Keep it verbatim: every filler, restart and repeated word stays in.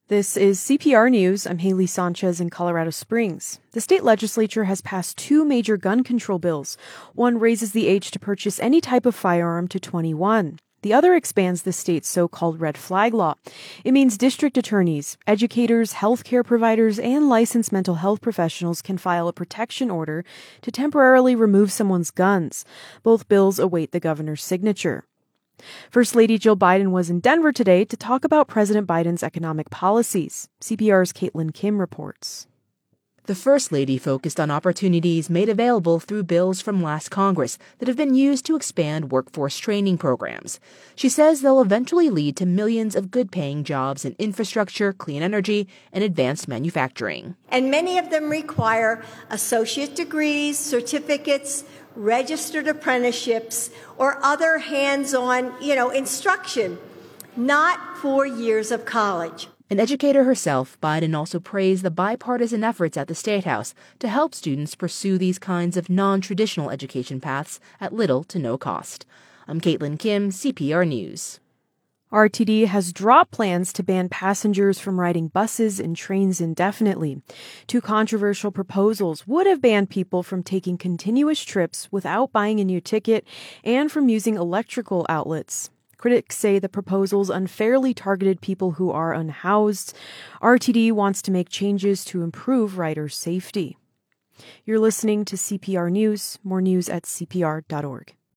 This is C P R News. I'm Haley Sanchez in Colorado Springs. The state legislature has passed two major gun control bills. One raises the age to purchase any type of firearm to twenty-one. The other expands the state's so-called red flag law. It means district attorneys, educators, healthcare providers, and licensed mental health professionals can file a protection order to temporarily remove someone's guns. Both bills await the governor's signature. First Lady Jill Biden was in Denver today to talk about President Biden's economic policies. C P R's Caitlin Kim reports. The First Lady focused on opportunities made available through bills from last Congress that have been used to expand workforce training programs. She says they'll eventually lead to millions of good-paying jobs in infrastructure, clean energy, and advanced manufacturing. And many of them require associate degrees, certificates, registered apprenticeships, or other hands-on, you know, instruction, not four years of college. An educator herself, Biden also praised the bipartisan efforts at the State House to help students pursue these kinds of non-traditional education paths at little to no cost. I'm Caitlin Kim, C P R News. R T D has dropped plans to ban passengers from riding buses and trains indefinitely. Two controversial proposals would have banned people from taking continuous trips without buying a new ticket and from using electrical outlets. Critics say the proposals unfairly targeted people who are unhoused. R T D wants to make changes to improve rider safety. You're listening to C P R News. More news at C P R dot org.